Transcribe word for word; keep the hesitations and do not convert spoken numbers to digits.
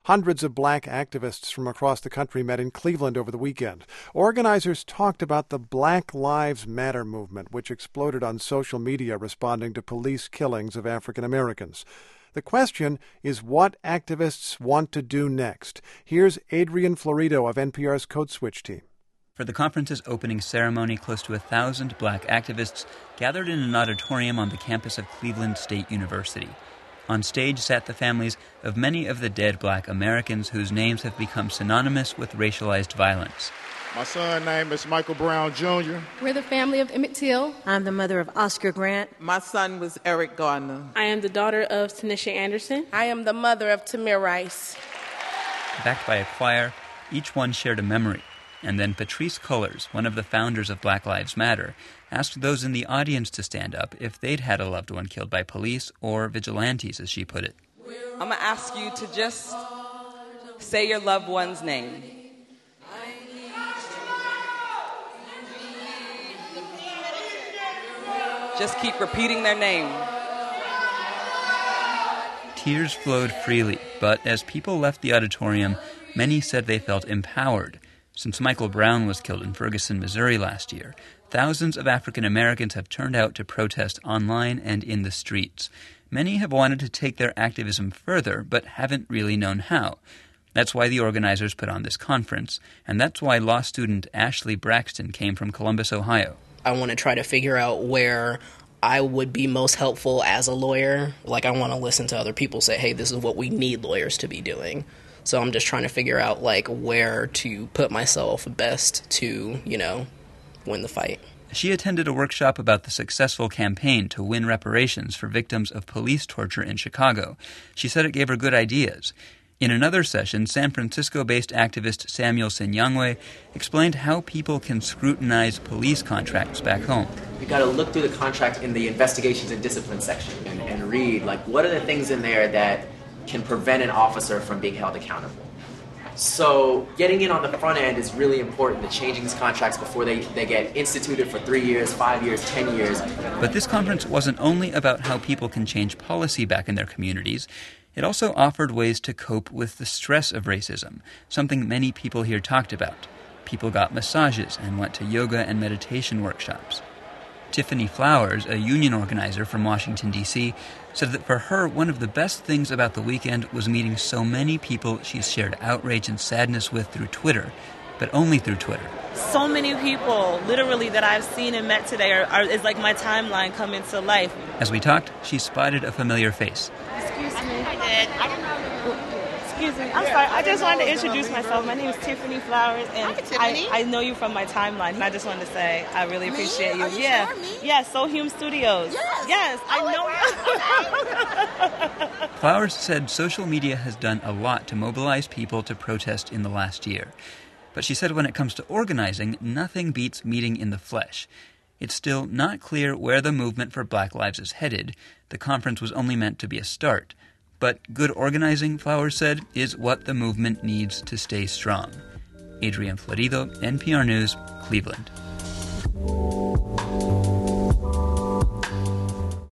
Hundreds of black activists from across the country met in Cleveland over the weekend. Organizers talked about the Black Lives Matter movement, which exploded on social media responding to police killings of African Americans. The question is what activists want to do next. Here's Adrian Florido of N P R's Code Switch team. For the conference's opening ceremony, close to a thousand black activists gathered in an auditorium on the campus of Cleveland State University. On stage sat the families of many of the dead black Americans whose names have become synonymous with racialized violence. My son's name is Michael Brown, Junior We're the family of Emmett Till. I'm the mother of Oscar Grant. My son was Eric Gardner. I am the daughter of Tanisha Anderson. I am the mother of Tamir Rice. Backed by a choir, each one shared a memory. And then Patrisse Cullors, one of the founders of Black Lives Matter, asked those in the audience to stand up if they'd had a loved one killed by police or vigilantes, as she put it. I'm going to ask you to just say your loved one's name. Just keep repeating their name. Tears flowed freely, but as people left the auditorium, many said they felt empowered. Since Michael Brown was killed in Ferguson, Missouri last year, thousands of African Americans have turned out to protest online and in the streets. Many have wanted to take their activism further, but haven't really known how. That's why the organizers put on this conference, and that's why law student Ashley Braxton came from Columbus, Ohio. I want to try to figure out where I would be most helpful as a lawyer. Like, I want to listen to other people say, hey, this is what we need lawyers to be doing. So I'm just trying to figure out, like, where to put myself best to, you know, win the fight. She attended a workshop about the successful campaign to win reparations for victims of police torture in Chicago. She said it gave her good ideas. In another session, San Francisco-based activist Samuel Sinyangwe explained how people can scrutinize police contracts back home. You got to look through the contract in the investigations and discipline section and, and read, like, what are the things in there that can prevent an officer from being held accountable. So getting in on the front end is really important to changing these contracts before they, they get instituted for three years, five years, ten years. But this conference wasn't only about how people can change policy back in their communities. It also offered ways to cope with the stress of racism, something many people here talked about. People got massages and went to yoga and meditation workshops. Tiffany Flowers, a union organizer from Washington, D C, said that for her, one of the best things about the weekend was meeting so many people she's shared outrage and sadness with through Twitter, but only through Twitter. So many people, literally, that I've seen and met today are, are is like my timeline coming to life. As we talked, she spotted a familiar face. Excuse me. I did. I don't know. Excuse me. I'm sorry. I just wanted to introduce myself. My name is Tiffany Flowers, and Hi, Tiffany. I, I know you from my timeline, and I just wanted to say I really appreciate me? you. Are you yeah. sure? Me? Yeah, Soul Hume Studios. Yes. Yes, oh, I know. Flowers said social media has done a lot to mobilize people to protest in the last year. But she said when it comes to organizing, nothing beats meeting in the flesh. It's still not clear where the movement for Black Lives is headed. The conference was only meant to be a start. But good organizing, Flowers said, is what the movement needs to stay strong. Adrian Florido, N P R News, Cleveland.